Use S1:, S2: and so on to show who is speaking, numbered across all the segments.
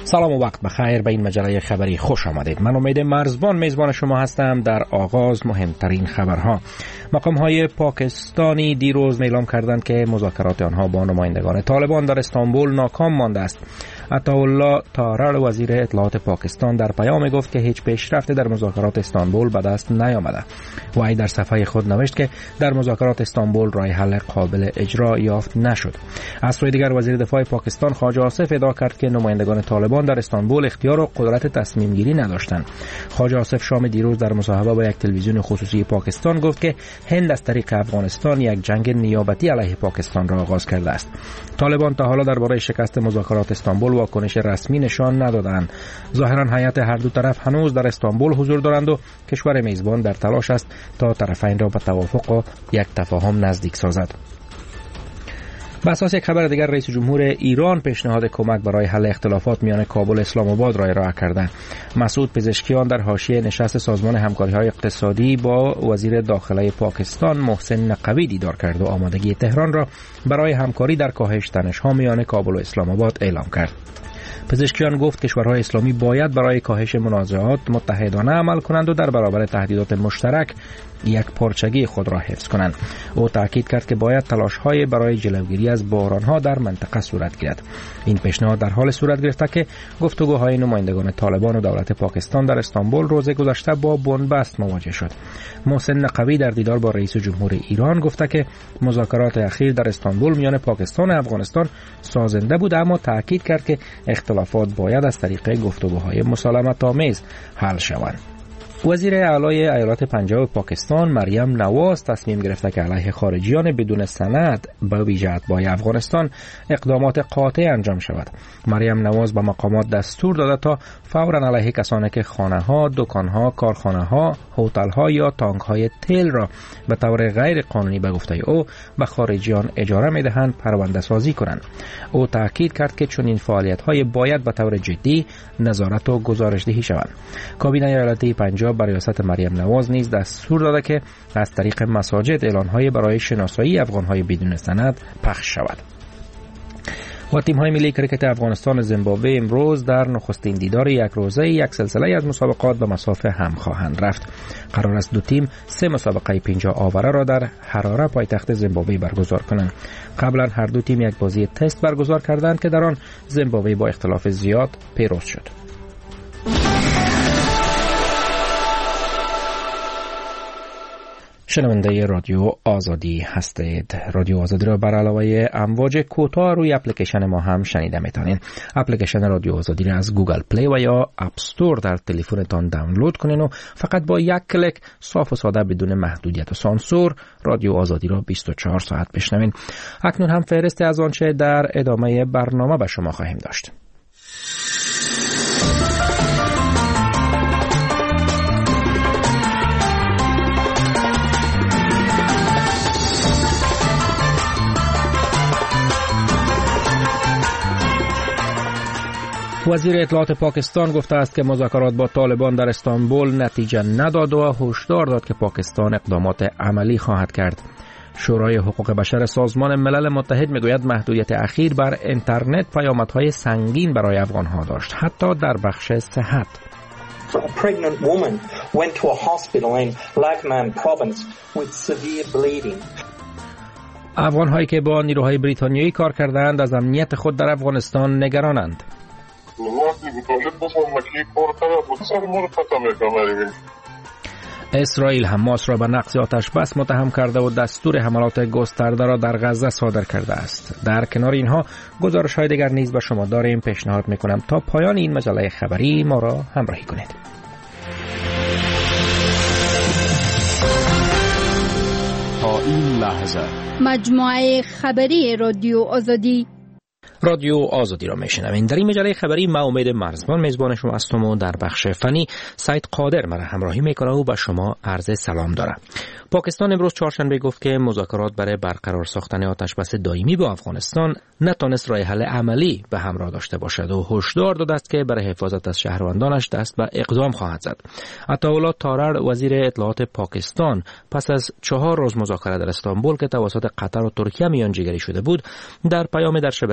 S1: سلام و وقت بخیر، به این مجله خبری خوش آمدید. من امید مرزبان میزبان شما هستم. در آغاز مهمترین خبرها. مقام‌های پاکستانی دیروز اعلام کردند که مذاکرات آنها با نمایندگان طالبان در استانبول ناکام مانده است. عطاالله طارر وزیر اطلاعات پاکستان در پیام گفت که هیچ پیشرفتی در مذاکرات استانبول به دست نیامده. وی در صفحه خود نوشت که در مذاکرات استانبول راه حل قابل اجرا یافت نشد. از سوی دیگر وزیر دفاع پاکستان خواجه آصف ادعا کرد که نمایندگان طالبان در استانبول اختیار و قدرت تصمیم گیری نداشتند. خواجه آصف شام دیروز در مصاحبه با یک تلویزیون خصوصی پاکستان گفت که هند از طریق افغانستان یک جنگ نیابتی علیه پاکستان را آغاز کرده است. طالبان تا حالا درباره شکست مذاکرات استانبول واکنش رسمی نشان ندادند. ظاهرا هیئت هر دو طرف هنوز در استانبول حضور دارند و کشور میزبان در تلاش است تا طرفین را به توافق و یک تفاهم نزدیک سازد. به اساس یک خبر دیگر، رئیس جمهور ایران پیشنهاد کمک برای حل اختلافات میان کابل و اسلام آباد را ارائه کرده. مسعود پزشکیان در حاشیه نشست سازمان همکاری‌های اقتصادی با وزیر داخله پاکستان محسن نقوی دیدار کرد و آمادگی تهران را برای همکاری در کاهش تنش‌ها میان کابل و اسلام آباد اعلام کرد. پزشکیان گفت کشورهای اسلامی باید برای کاهش منازعات متحدانه عمل کنند و در برابر تهدیدات مشترک یک پارچگی خود را حفظ کنند. او تاکید کرد که باید تلاش‌های برای جلوگیری از بحران‌ها در منطقه صورت گیرد. این پیشنهاد در حال صورت گرفته که گفتگوهای نمایندگان طالبان و دولت پاکستان در استانبول روز گذشته با بنبست مواجه شد. محسن نقوی در دیدار با رئیس جمهور ایران گفته که مذاکرات اخیر در استانبول میان پاکستان و افغانستان سازنده بود، اما تاکید کرد که اختلافات باید از طریق گفتگوهای مسالمت‌آمیز حل شوند. وزیر اعلی ایالات پنجاب پاکستان مریم نواز تصمیم گرفته که علیه خارجیان بدون سند به ویژه اتباع افغانستان اقدامات قاطع انجام شود. مریم نواز به مقامات دستور داده تا فوراً علیه کسانی که خانه‌ها، دکان‌ها، کارخانه‌ها، هتل‌ها یا تانک‌های تیل را به طور غیر قانونی به گفته او به خارجیان اجاره می‌دهند پرونده سازی کنند. او تاکید کرد که چنین فعالیت‌های باید به طور جدی نظارت و گزارش‌دهی شوند. کابینه ایالتی پنجاب بر ریاست مریم نواز نیز دستور داده که از طریق مساجد اعلان‌های برای شناسایی افغان‌های بدون سند پخش شود. و تیم‌های ملی کریکت افغانستان و زیمبابوه امروز در نخستین دیدار یک روزه یک سلسله از مسابقات به مصاف هم خواهند رفت. قرار است دو تیم 3 مسابقه 50 آوره را در حراره پایتخت زیمبابوه برگزار کنند. قبلا هر دو تیم یک بازی تست برگزار کردند که در آن زیمبابوه با اختلاف زیاد پیروز شد. شنونده رادیو آزادی هستید. رادیو آزادی را بر علاوه امواج کوتاه روی اپلیکیشن ما هم شنیده میتونید. اپلیکیشن رادیو آزادی را از گوگل پلی و یا اپ استور در تلفنتان دانلود کنین و فقط با یک کلیک صاف و ساده بدون محدودیت و سانسور رادیو آزادی را 24 ساعت بشنوین. اکنون هم فهرستی از آنچه در ادامه برنامه به شما خواهیم داشت. وزیر اطلاعات پاکستان گفته است که مذاکرات با طالبان در استانبول نتیجه نداد و هشدار داد که پاکستان اقدامات عملی خواهد کرد. شورای حقوق بشر سازمان ملل متحد میگوید محدودیت اخیر بر اینترنت پیامدهای سنگین برای افغانها داشت، حتی در بخش صحت.
S2: A pregnant woman went to a hospital in Laghman province with severe bleeding.
S1: افغانهایی که با نیروهای بریتانیایی کار کردند از امنیت خود در افغانستان نگرانند. اسرائیل حماس را به نقض آتش بس متهم کرده و دستور حملات گسترده را در غزه صادر کرده است. در کنار اینها گزارش‌های دیگر نیز به شما داریم. پیشنهاد می‌کنم تا پایان این مجله خبری ما را همراهی کنید.
S3: تا این لحظه
S4: مجموعه خبری رادیو آزادی
S1: را میشنوین. در این مجله خبری ما امید مرزبان میزبان شما هستم و در بخش فنی سید قادر مرا همراهی میکنه و به شما عرض سلام داره. پاکستان امروز چهارشنبه گفت که مذاکرات برای برقرار ساختن آتش بس دائمی با افغانستان نتونست راه حل عملی به همراه داشته باشد و هشدار داده است که برای حفاظت از شهروندانش دست به اقدام خواهد زد. عطاالله طارر وزیر اطلاعات پاکستان پس از 4 روز مذاکره در استانبول که توسط قطر و ترکیه میانجیگری شده بود، در پیام در شبکه X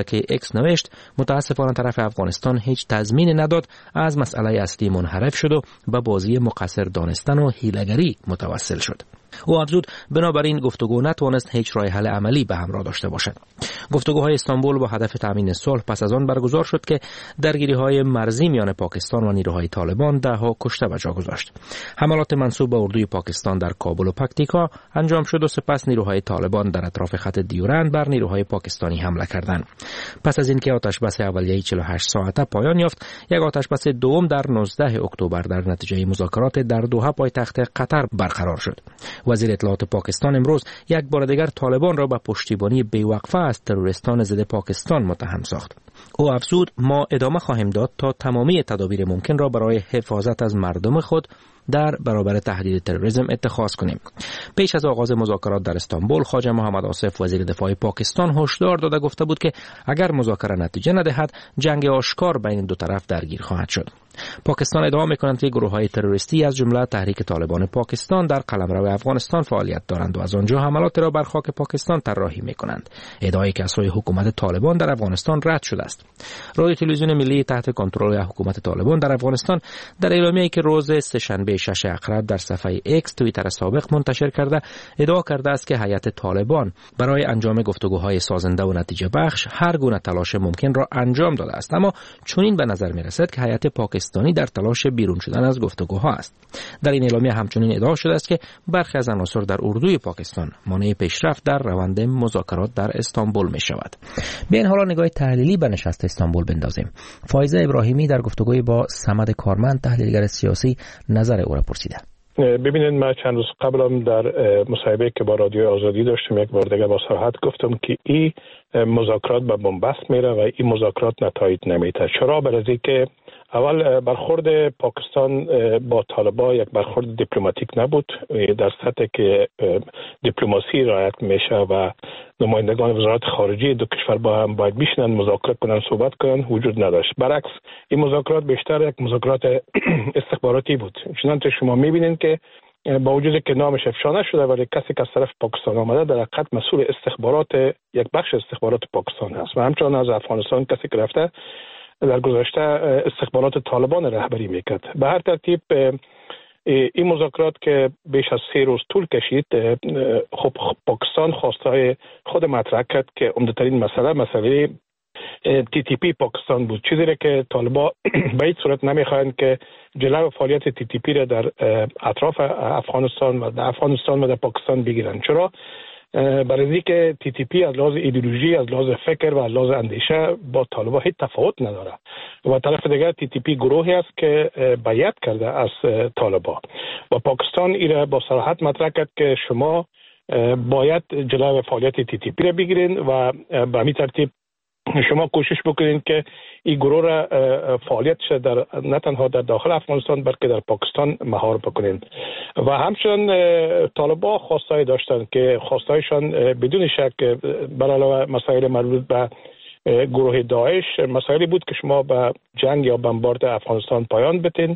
S1: ایکس نوشت متاسفانه طرف افغانستان هیچ تضمین نداد از مسئله اصلی منحرف شد و به بازی مقصر دانستن و حیله‌گری متوسل شد. او افزود بنابراین گفتگو نتوانست هیچ راه حل عملی به همراه داشته باشد. گفتگوهای استانبول با هدف تامین صلح پس از آن برگزار شد که درگیری‌های مرزی میان پاکستان و نیروهای طالبان ده‌ها کشته به جا گذاشت. حملات منسوب به اردوی پاکستان در کابل و پکتیکا انجام شد و سپس نیروهای طالبان در اطراف خط دیورند بر نیروهای پاکستانی حمله کردند. پس از اینکه آتشبس اولیه 48 ساعته پایان یافت، یک آتشبس دوم در 19 اکتبر در نتیجه مذاکرات در دوحه پایتخت قطر برقرار شد. وزیر اطلاعات پاکستان امروز یک بار دیگر طالبان را به پشتیبانی بی‌وقفه از تروریستان ضد پاکستان متهم ساخت. او افزود ما ادامه خواهیم داد تا تمامی تدابیر ممکن را برای حفاظت از مردم خود در برابر تهدید تروریسم اتخاذ کنیم. پیش از آغاز مذاکرات در استانبول، خواجه محمد آصف وزیر دفاع پاکستان هشدار داده گفته بود که اگر مذاکره نتیجه ندهد، جنگ آشکار بین دو طرف درگیر خواهد شد. پاکستان ادعا می‌کند که گروه‌های تروریستی از جمله تحریک طالبان پاکستان در قلمرو افغانستان فعالیت دارند و از آنجا حملات را بر خاک پاکستان طراحی می‌کنند. ادعایی که از سوی حکومت طالبان در افغانستان رد شده است. رادیو تلویزیون ملی تحت کنترل حکومت طالبان در افغانستان در اعلامیه‌ای که روز سه‌شنبه 6 اکتبر در صفحه ایکس توییتر سابق منتشر کرده، ادعا کرده است که هیئت طالبان برای انجام گفتگوهای سازنده و نتیجه بخش هر گونه تلاش ممکن را انجام داده است، اما چنین به نظر می‌رسد که هیئت پاکستانی در تلاش بیرون شدن از گفتگوها است. در این اعلامیه همچنین ادعا شده است که برخی از عناصر در اردوی پاکستان مانع پیشرفت در روند مذاکرات در استانبول می شود. به این حالا نگاه تحلیلی به نشست استانبول بندازیم. فایزه ابراهیمی در گفتگوی با صمد کارمند تحلیلگر سیاسی نظر او را پرسیده.
S5: ببینید، من چند روز قبلم در مصاحبه که با رادیو آزادی داشتم یک بار دیگه با صراحت گفتم که این مذاکرات به بنبست میره و این مذاکرات نتایج نمیده. چرا؟ برای که اول برخورد پاکستان با طالبان یک برخورد دیپلماتیک نبود، در سطحی که دیپلماسی رعایت میشه و نمایندگان وزارت خارجه دو کشور با هم باید بشینن مذاکره کنن صحبت کنن وجود نداشت. برعکس این مذاکرات بیشتر یک مذاکرات استخباراتی بود. چنانچه شما میبینید که با وجود که نامش افشا نشده ولی کسی که از طرف پاکستان آمده در حقیقت مسئول استخبارات یک بخش استخبارات پاکستان است و همچنان از افغانستان کسی که رفته در گذشته استخبارات طالبان رهبری میکرد. به هر ترتیب این مذاکرات که بیش از 3 روز طول کشید، خب پاکستان خواستهای خود مطرح کرد که عمده‌ترین مسئله TTP پاکستان بود، چیزی را که طالبان به هیچ صورت نمیخواهند که جلو فعالیت TTP را در اطراف افغانستان و در پاکستان بگیرند. چرا؟ برای اینکه TTP از لحاظ ایدئولوژی، از لحاظ فکر و از لحاظ اندیشه با طالبان هیچ تفاوت نداره و طرف دیگر TTP گروهی است که بیعت کرده از طالبان و پاکستان ایره با صراحت مطرح کرد که شما باید جلو فعالیت TTP را بگیرین و به همین ترتیب شما کوشش بکنین که این گروه را فعالیتش در نه تنها در داخل افغانستان بلکه در پاکستان مهار بکنین. و همچنین طالبان خواستایی داشتن که خواستایشان بدون شک بر علاوه مسائل مربوط به گروه داعش مسائلی بود که شما به جنگ یا بمبارد افغانستان پایان بدین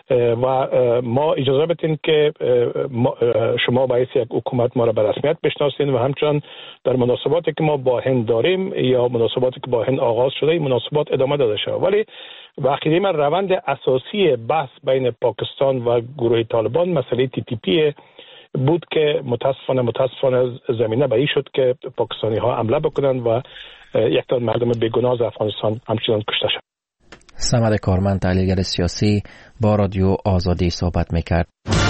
S5: و ما اجازه بدین که شما باعث یک حکومت ما را به رسمیت بشناسین و همچنان در مناسباتی که ما با هند داریم یا مناسباتی که با هند آغاز شده این مناسبات ادامه داده شود. ولی واقعی من روند اساسی بحث بین پاکستان و گروه طالبان مسئله TTP بود که متاسفانه زمینه به این شد که پاکستانی ها حمله بکنن و یک تا مردم بیگناه از افغانستان همچنان کشته شد.
S1: صمد کارمند تحلیلگر سیاسی با رادیو آزادی صحبت میکرد.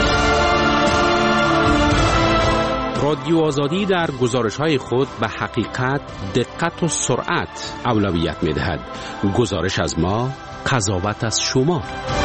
S3: رادیو آزادی در گزارش‌های خود به حقیقت، دقت و سرعت اولویت می‌دهد. گزارش از ما، قضاوت از شما.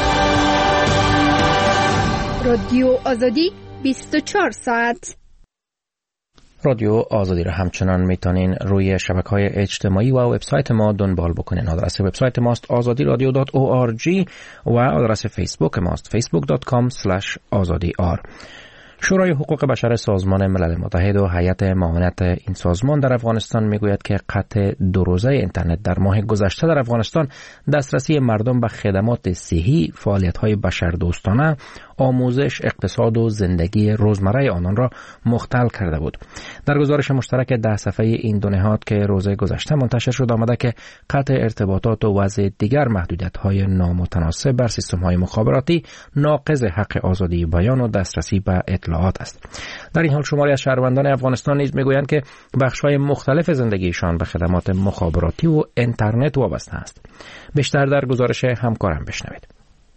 S4: رادیو آزادی 24 ساعت.
S1: رادیو آزادی را همچنان میتونین روی شبکه‌های اجتماعی و وبسایت ما دنبال بکنین. آدرس وبسایت ماست azadiradio.org و آدرس فیسبوک ماست facebook.com/azadiyar. شورای حقوق بشر سازمان ملل متحد و هیئت معاونت این سازمان در افغانستان میگوید که قطع 2 روزه اینترنت در ماه گذشته در افغانستان دسترسی مردم به خدمات صحی، فعالیت‌های بشردوستانه، آموزش، اقتصاد و زندگی روزمره آنان را مختل کرده بود. در گزارش مشترک 10 صفحه‌ای این دو نهاد که روز گذشته منتشر شد آمده که قطع ارتباطات و وضع دیگر محدودیت‌های نامتناسب بر سیستم‌های مخابراتی ناقض حق آزادی بیان و دسترسی به اطلاعات است. در این حال شماری از شهروندان افغانستان نیز میگویند که بخش‌های مختلف زندگیشان به خدمات مخابراتی و اینترنت وابسته است. بیشتر در گزارش همکارم بشنوید.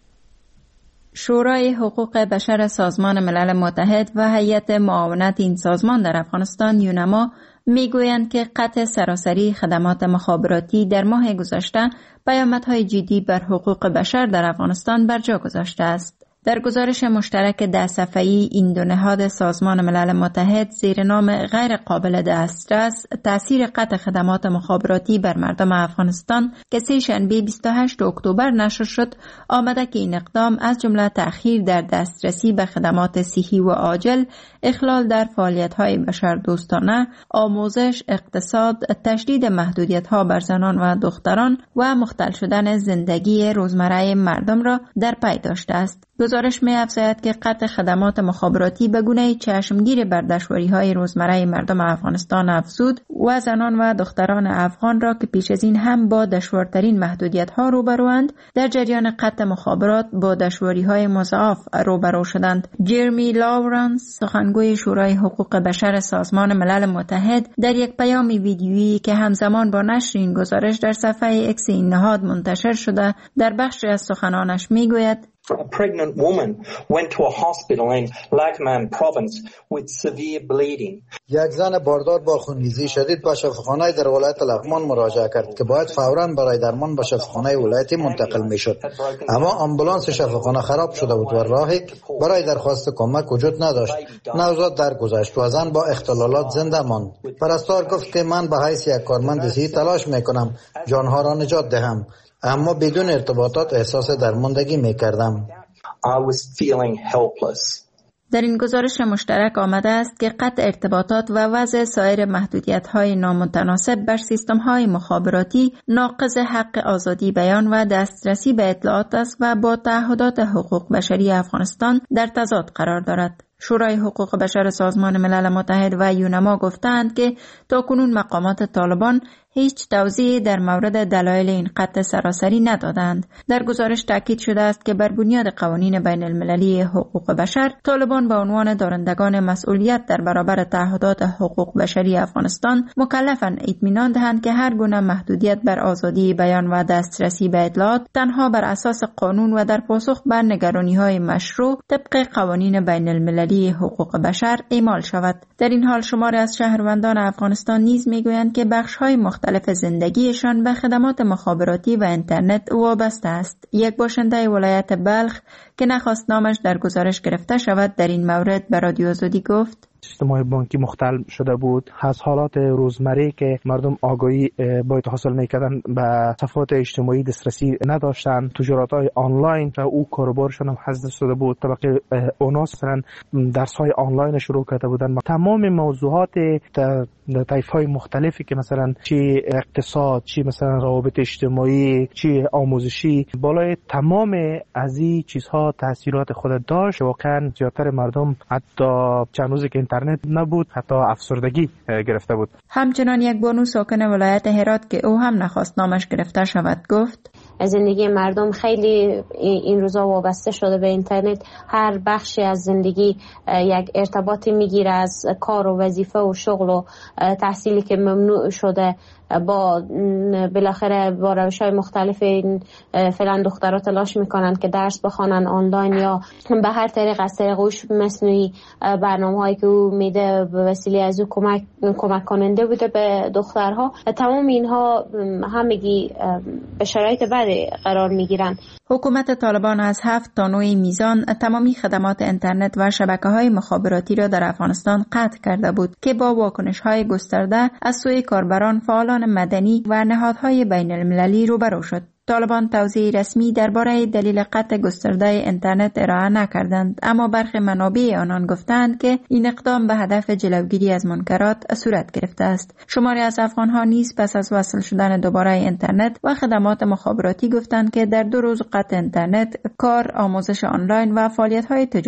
S6: شورای حقوق بشر سازمان ملل متحد و هیئت معاونت این سازمان در افغانستان یونما میگویند که قطع سراسری خدمات مخابراتی در ماه گذشته پیامدهای جدی بر حقوق بشر در افغانستان بر جا گذاشته است. در گزارش مشترک 10 صفحه‌ای این دو نهاد سازمان ملل متحد زیر نام غیر قابل دسترس تأثیر قطع خدمات مخابراتی بر مردم افغانستان که سه‌شنبه 28 اکتبر نشر شد آمده که این اقدام از جمله تأخیر در دسترسی به خدمات صحی و عاجل، اخلال در فعالیت‌های بشردوستانه، آموزش، اقتصاد، تشدید محدودیت‌ها بر زنان و دختران و مختل شدن زندگی روزمره مردم را در پی داشته است. گزارش می‌افزاید که قطع خدمات مخابراتی به گونه‌ای چشمگیر بر دشواری‌های روزمره مردم افغانستان افزود و زنان و دختران افغان را که پیش از این هم با دشوارترین محدودیت‌ها روبروند در جریان قطع مخابرات با دشواری‌های مضاعف روبرو شدند. جرمی لاورنس سخنگوی شورای حقوق بشر سازمان ملل متحد در یک پیام ویدیویی که همزمان با نشر این گزارش در صفحه اکس این نهاد منتشر شده در بخشی از سخنانش می‌گوید
S2: A pregnant woman went to a hospital in Laghman province with severe bleeding.
S7: یک زن باردار با خونریزی شدید به شفاخانه در ولایت لغمان مراجعه کرد که باید فوراً برای درمان به شفاخانه ولایتی منتقل میشد. اما آمبولانس شفاخانه خراب شده بود و راهی برای درخواست کمک وجود نداشت. نوزاد درگذشت و زن با اختلالات زنده ماند. پرستار گفت که من به حیث یک کارمند صحی تلاش میکنم جانها را نجات دهم، اما بدون ارتباطات احساس درماندگی میکردم.
S2: I was feeling helpless.
S6: در این گزارش مشترک آمده است که قطع ارتباطات و وضع سایر محدودیت‌های نامتناسب بر سیستم‌های مخابراتی ناقض حق آزادی بیان و دسترسی به اطلاعات است و با تعهدات حقوق بشری افغانستان در تضاد قرار دارد. شورای حقوق بشر سازمان ملل متحد و یونما گفتند که تاکنون مقامات طالبان هیچ توضیحی در مورد دلایل این قطع سراسری ندادند. در گزارش تاکید شده است که بر بنیاد قوانین بین المللی حقوق بشر طالبان به عنوان دارندگان مسئولیت در برابر تعهدات حقوق بشری افغانستان مکلفند اطمینان دهند که هر گونه محدودیت بر آزادی بیان و دسترسی به اطلاعات تنها بر اساس قانون و در پاسخ بر نگرانی‌های مشروع طبق قوانین بین المللی حقوق بشر اعمال شود. در این حال شماری از شهروندان افغانستان نیز میگویند که بخش‌های مختلف زندگیشان به خدمات مخابراتی و اینترنت وابسته است. یک باشنده ولایت بلخ که نخواست نامش در گزارش گرفته شود در این مورد به رادیو آزادی گفت
S8: سیستم‌های بانکی مختل شده بود. از حالات روزمره که مردم آگاهی باید حاصل می‌کردن به صفحات اجتماعی دسترسی نداشتن، تجارت‌های آنلاین و او کاروبارشون هم حذف شده بود. طبقه اونا مثلا درس‌های آنلاین شروع کرده بودن. تمام موضوعات طیف‌های مختلفی که مثلا چی اقتصاد، چی مثلا روابط اجتماعی، چی آموزشی، بالای تمام از این چیزها تاثیرات خود داشت. واقعا زیادتر مردم حتی چند روزی که اینترنت نبود حتی افسردگی گرفته بود.
S6: همچنان یک بانو ساکن ولایت هرات که او هم نخواست نامش گرفته شود گفت
S9: زندگی مردم خیلی این روزا وابسته شده به اینترنت. هر بخشی از زندگی یک ارتباطی میگیره از کار و وظیفه و شغل و تحصیلی که ممنوع شده با بالاخره با روش‌های مختلف. فعلا دخترها تلاش میکنن که درس بخوانن آنلاین یا به هر طریق از طریق هوش مصنوعی برنامه‌هایی که او میده به وسیله از او کمک کننده بوده به دخترها. تمام اینها همگی به شرایط بدی قرار میگیرن.
S6: حکومت طالبان از 7 تا 9 میزان تمامی خدمات اینترنت و شبکه‌های مخابراتی را در افغانستان قطع کرده بود که با واکنش‌های گسترده از سوی کاربران، فعالان مدنی و نهادهای بین المللی روبرو شد. طالبان توضیح رسمی درباره دلیل قطع گسترده اینترنت ارائه نکردند، اما برخی منابع آنان گفتند که این اقدام به هدف جلوگیری از منکرات صورت گرفته است. شماری از افغان‌ها نیز پس از وصل شدن دوباره اینترنت و خدمات مخابراتی گفتند که در 2 روز قطع اینترنت، کار، آموزش آنلاین و فعالیت‌های